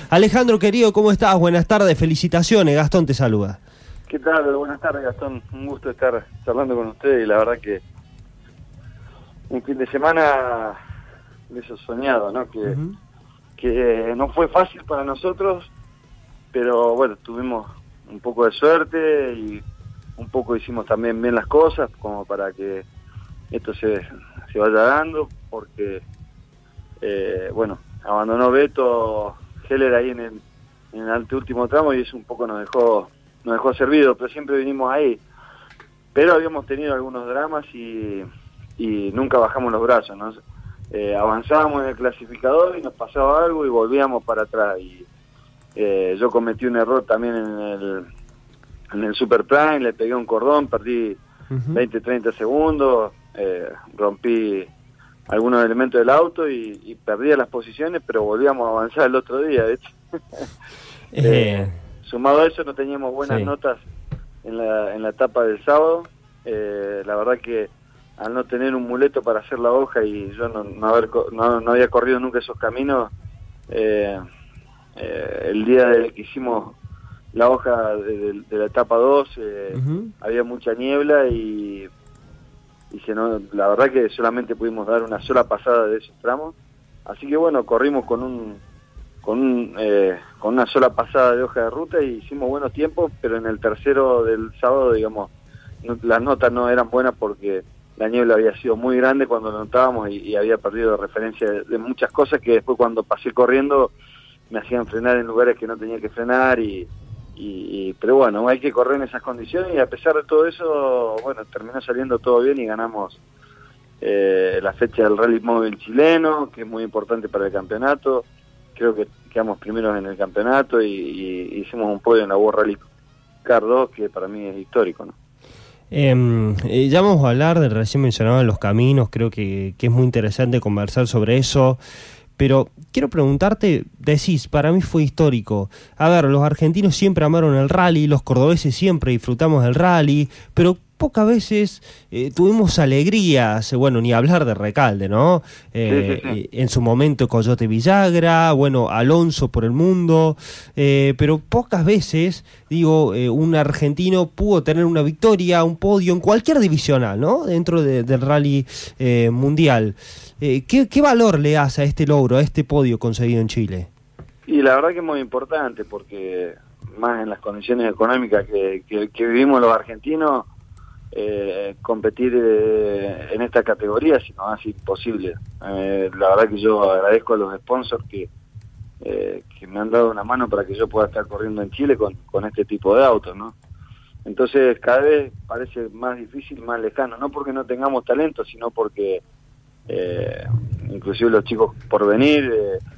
Alejandro, querido, ¿cómo estás? Buenas tardes, felicitaciones. Gastón te saluda. ¿Qué tal? Buenas tardes, Gastón. Un gusto estar charlando con usted y la verdad que un fin de semana de eso soñado, ¿no? Que no fue fácil para nosotros, pero bueno, tuvimos un poco de suerte y un poco hicimos también bien las cosas como para que esto se vaya dando, porque bueno, abandonó Beto Heller ahí en el anteúltimo tramo y eso un poco nos dejó servido, pero siempre vinimos ahí. Pero habíamos tenido algunos dramas y nunca bajamos los brazos, ¿no? Avanzábamos en el clasificador y nos pasaba algo y volvíamos para atrás. Y yo cometí un error también en el Super Prime, le pegué un cordón, perdí 20-30 segundos, rompí algunos elementos del auto y perdí las posiciones, pero volvíamos a avanzar el otro día, de hecho. Sumado a eso, no teníamos buenas notas en la etapa del sábado. La verdad que al no tener un muleto para hacer la hoja y yo no había corrido nunca esos caminos, el día que hicimos la hoja de la etapa 2 había mucha niebla y la verdad que solamente pudimos dar una sola pasada de esos tramos, así que bueno, corrimos con una sola pasada de hoja de ruta y hicimos buenos tiempos, pero en el tercero del sábado, digamos, las notas no eran buenas porque la niebla había sido muy grande cuando lo notábamos y había perdido referencia de muchas cosas que después cuando pasé corriendo me hacían frenar en lugares que no tenía que frenar pero bueno, hay que correr en esas condiciones y a pesar de todo eso, bueno, terminó saliendo todo bien y ganamos la fecha del Rally Móvil chileno, que es muy importante para el campeonato. Creo que quedamos primeros en el campeonato y hicimos un podio en la World Rally Car 2, que para mí es histórico, ¿no? Ya vamos a hablar de, recién mencionaban los caminos, creo que es muy interesante conversar sobre eso, pero quiero preguntarte, decís, para mí fue histórico. A ver, los argentinos siempre amaron el rally, los cordobeses siempre disfrutamos del rally, pero pocas veces tuvimos alegrías, bueno, ni hablar de Recalde, ¿no? Sí. En su momento Coyote Villagra, bueno, Alonso por el mundo, pero pocas veces, digo, un argentino pudo tener una victoria, un podio en cualquier divisional, ¿no? Dentro del rally mundial. ¿Qué valor le das a este logro, a este podio conseguido en Chile? Y la verdad que es muy importante, porque más en las condiciones económicas que vivimos los argentinos, competir en esta categoría si no es imposible. La verdad que yo agradezco a los sponsors que me han dado una mano para que yo pueda estar corriendo en Chile con este tipo de autos, ¿no? Entonces cada vez parece más difícil, más lejano, no porque no tengamos talento, sino porque inclusive los chicos por venir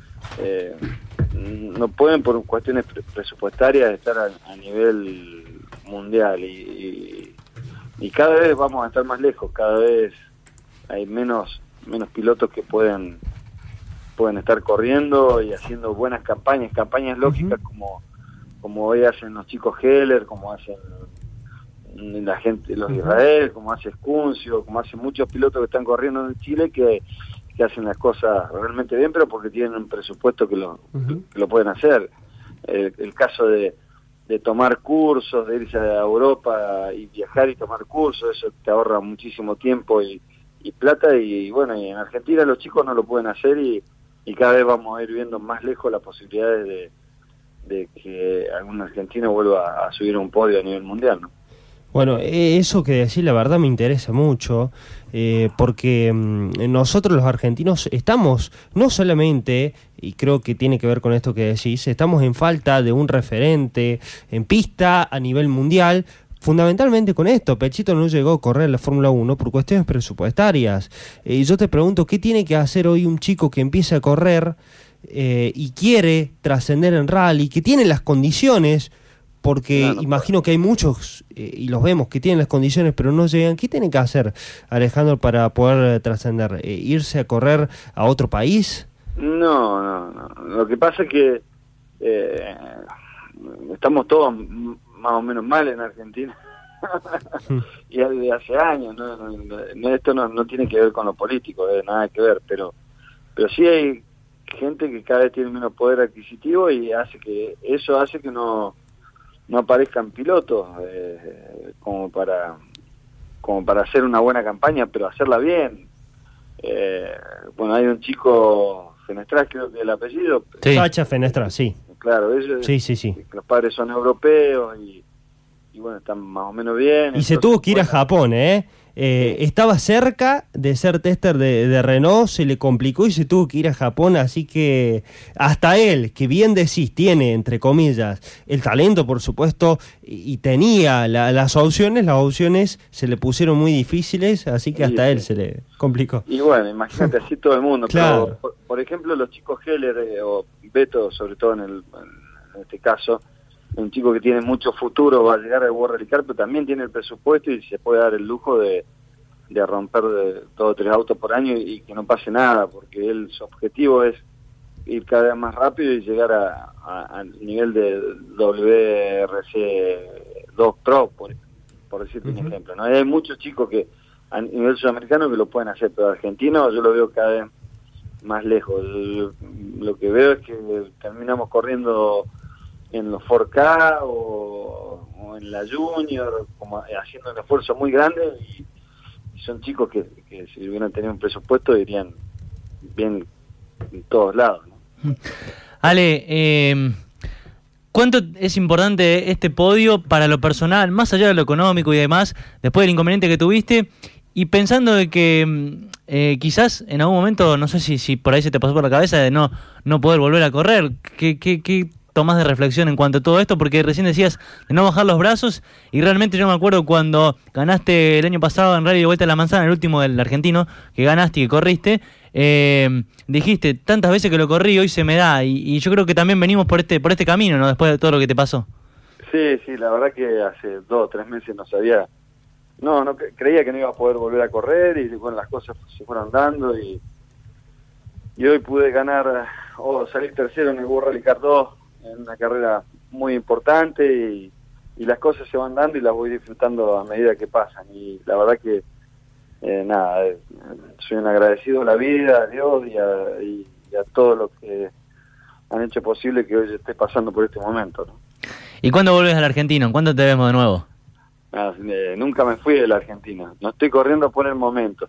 no pueden por cuestiones presupuestarias estar a nivel mundial y cada vez vamos a estar más lejos, cada vez hay menos pilotos que pueden estar corriendo y haciendo buenas campañas lógicas como hoy hacen los chicos Heller, como hacen la gente, los Israel, como hace Scuncio, como hacen muchos pilotos que están corriendo en Chile que hacen las cosas realmente bien, pero porque tienen un presupuesto que lo pueden hacer. El caso de tomar cursos, de irse a Europa y viajar y tomar cursos, eso te ahorra muchísimo tiempo y plata, y bueno, y en Argentina los chicos no lo pueden hacer y cada vez vamos a ir viendo más lejos las posibilidades de que algún argentino vuelva a subir un podio a nivel mundial, ¿no? Bueno, eso que decís la verdad me interesa mucho, porque nosotros los argentinos estamos, no solamente, y creo que tiene que ver con esto que decís, estamos en falta de un referente en pista a nivel mundial, fundamentalmente con esto. Pechito no llegó a correr la Fórmula 1 por cuestiones presupuestarias, y yo te pregunto, ¿qué tiene que hacer hoy un chico que empieza a correr y quiere trascender en rally, que tiene las condiciones? Porque imagino que hay muchos, y los vemos, que tienen las condiciones pero no llegan. ¿Qué tienen que hacer, Alejandro, para poder trascender? ¿Irse a correr a otro país? No. Lo que pasa es que estamos todos más o menos mal en Argentina. Y desde hace años, esto no tiene que ver con lo político, nada que ver, pero sí hay gente que cada vez tiene menos poder adquisitivo y eso hace que no aparezcan pilotos como para hacer una buena campaña, pero hacerla bien. Bueno, hay un chico, Fenestras creo que es el apellido. Sí. Sacha Fenestras, sí. Claro, ellos, sí. Los padres son europeos y bueno, están más o menos bien. Y se tuvo que ir a Japón, estaba cerca de ser tester de Renault, se le complicó y se tuvo que ir a Japón, así que hasta él, que bien decís, tiene, entre comillas, el talento, por supuesto, y tenía las opciones se le pusieron muy difíciles, así que hasta él se le complicó. Y bueno, imagínate, así todo el mundo. Claro. Pero, por ejemplo, los chicos Heller o Beto, sobre todo en este caso, un chico que tiene mucho futuro, va a llegar al World Rally Car, pero también tiene el presupuesto y se puede dar el lujo de romper 2 o 3 autos por año y que no pase nada, porque su objetivo es ir cada vez más rápido y llegar al nivel de WRC2 Pro, por decirte un ejemplo, ¿no? Hay muchos chicos que a nivel sudamericano que lo pueden hacer, pero argentino yo lo veo cada vez más lejos. Lo que veo es que terminamos corriendo en los 4K o en la Junior, como haciendo un esfuerzo muy grande y son chicos que si hubieran tenido un presupuesto irían bien en todos lados, ¿no? Ale, ¿cuánto es importante este podio para lo personal, más allá de lo económico y demás, después del inconveniente que tuviste? Y pensando de que quizás en algún momento, no sé si por ahí se te pasó por la cabeza de no poder volver a correr, ¿qué tomás de reflexión en cuanto a todo esto? Porque recién decías de no bajar los brazos y realmente yo me acuerdo cuando ganaste el año pasado en Rally de Vuelta a la Manzana, el último del argentino, que ganaste y que corriste, dijiste tantas veces que lo corrí, hoy se me da, y yo creo que también venimos por este camino, ¿no? Después de todo lo que te pasó. Sí, la verdad que hace 2 o 3 meses no creía que no iba a poder volver a correr y bueno, las cosas se fueron dando y hoy pude ganar o salir tercero en el World Rally Car 2 en una carrera muy importante y las cosas se van dando y las voy disfrutando a medida que pasan y la verdad que soy un agradecido a la vida, a Dios y a todos los que han hecho posible que hoy esté pasando por este momento, ¿no? ¿Y cuándo volvés al argentino? ¿Cuándo te vemos de nuevo? Nunca me fui de la Argentina, no estoy corriendo por el momento.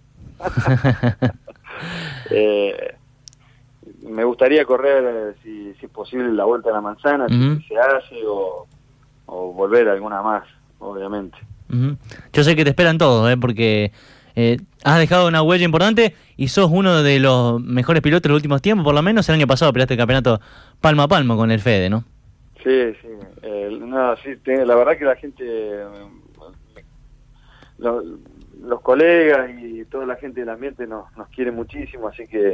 Me gustaría correr, si es posible, la Vuelta a la Manzana, si se hace, o volver a alguna más, obviamente. Yo sé que te esperan todos, porque has dejado una huella importante y sos uno de los mejores pilotos de los últimos tiempos, por lo menos el año pasado peleaste el campeonato palmo a palmo con el Fede, ¿no? Sí, la verdad que la gente, los colegas y toda la gente del ambiente nos quiere muchísimo, así que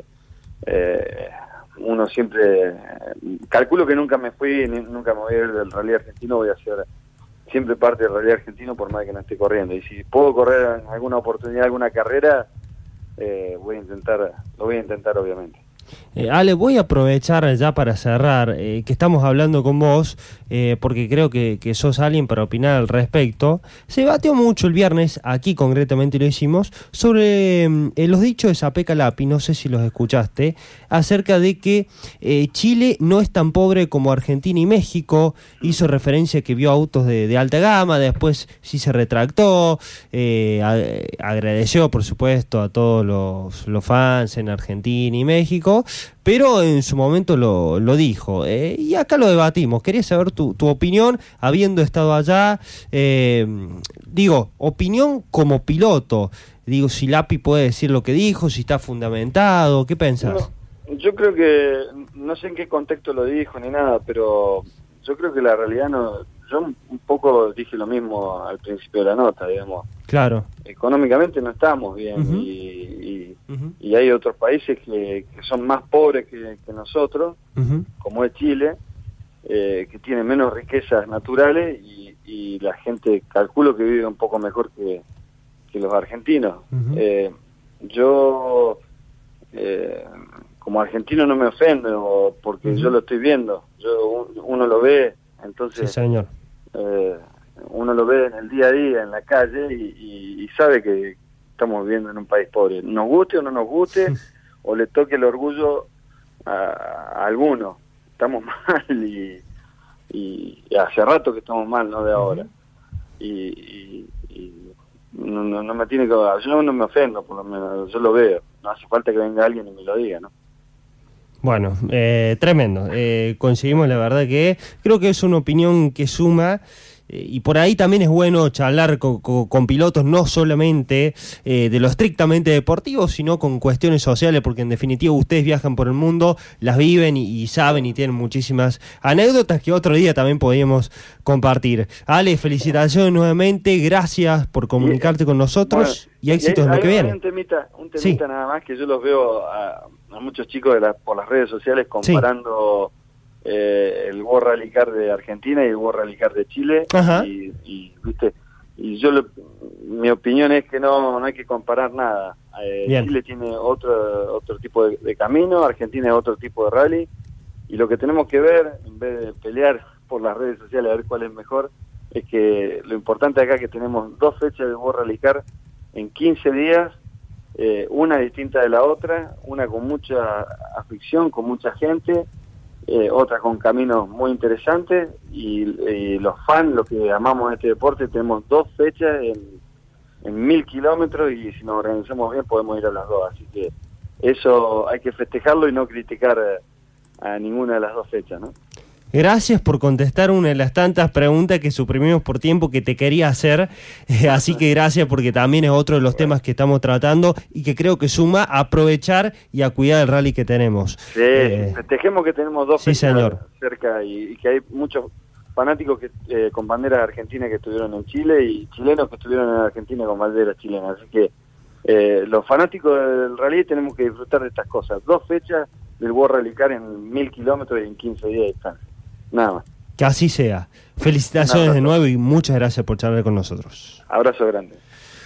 uno siempre, calculo que nunca me fui, nunca me voy a ir del rally argentino, voy a ser siempre parte del rally argentino por más que no esté corriendo, y si puedo correr en alguna oportunidad, alguna carrera, lo voy a intentar obviamente. Ale, voy a aprovechar ya para cerrar, que estamos hablando con vos, porque creo que sos alguien para opinar al respecto. Se debatió mucho el viernes, aquí concretamente lo hicimos, sobre los dichos de Sapé Calapi, no sé si los escuchaste, acerca de que Chile no es tan pobre como Argentina y México. Hizo referencia a que vio autos de alta gama, después sí se retractó, agradeció por supuesto a todos los fans en Argentina y México, pero en su momento lo dijo, y acá lo debatimos. Quería saber tu opinión, habiendo estado allá, opinión como piloto, si Lapi puede decir lo que dijo, si está fundamentado, ¿qué pensás? No, yo creo que, no sé en qué contexto lo dijo ni nada, pero yo creo que la realidad yo un poco dije lo mismo al principio de la nota, digamos. Claro. Económicamente no estamos bien, y hay otros países que son más pobres que nosotros, como es Chile, que tiene menos riquezas naturales y la gente, calculo que vive un poco mejor que los argentinos. Yo como argentino no me ofendo porque yo lo estoy viendo, uno lo ve, entonces sí, señor. Uno lo ve en el día a día, en la calle, y sabe que estamos viviendo en un país pobre, nos guste o no nos guste, o le toque el orgullo a algunos. Estamos mal y hace rato que estamos mal, no de ahora. Y no me tiene que... Yo no me ofendo, por lo menos, yo lo veo. No hace falta que venga alguien y me lo diga, ¿no? Bueno, tremendo. Coincidimos, la verdad que creo que es una opinión que suma. Y por ahí también es bueno charlar con pilotos, no solamente de lo estrictamente deportivo, sino con cuestiones sociales, porque en definitiva ustedes viajan por el mundo, las viven y saben y tienen muchísimas anécdotas que otro día también podíamos compartir. Ale, felicitaciones nuevamente, gracias por comunicarte con nosotros, bueno, y éxitos en lo que viene. Un temita sí. Nada más, que yo los veo a muchos chicos por las redes sociales comparando... Sí. El World Rally Car de Argentina y el World Rally Car de Chile. Y viste, y mi opinión es que no hay que comparar nada. Chile tiene otro tipo de camino, Argentina es otro tipo de rally, y lo que tenemos que ver, en vez de pelear por las redes sociales a ver cuál es mejor, es que lo importante acá es que tenemos 2 fechas de World Rally Car en 15 días, una distinta de la otra, una con mucha afición, con mucha gente, otra con caminos muy interesantes, y los fans, los que amamos este deporte, tenemos 2 fechas en 1000 kilómetros, y si nos organizamos bien podemos ir a las 2, así que eso hay que festejarlo y no criticar a ninguna de las 2 fechas, ¿no? Gracias por contestar una de las tantas preguntas que suprimimos por tiempo que te quería hacer, así que gracias, porque también es otro de los temas que estamos tratando y que creo que suma a aprovechar y a cuidar el rally que tenemos. Sí, festejemos que tenemos 2 fechas cerca y que hay muchos fanáticos con banderas argentinas que estuvieron en Chile y chilenos que estuvieron en Argentina con banderas chilenas, así que los fanáticos del rally tenemos que disfrutar de estas cosas. 2 fechas del World Rally Car en 1000 kilómetros y en 15 días de distancia. Nada más. Que así sea. Felicitaciones de nuevo y muchas gracias por charlar con nosotros. Abrazo grande.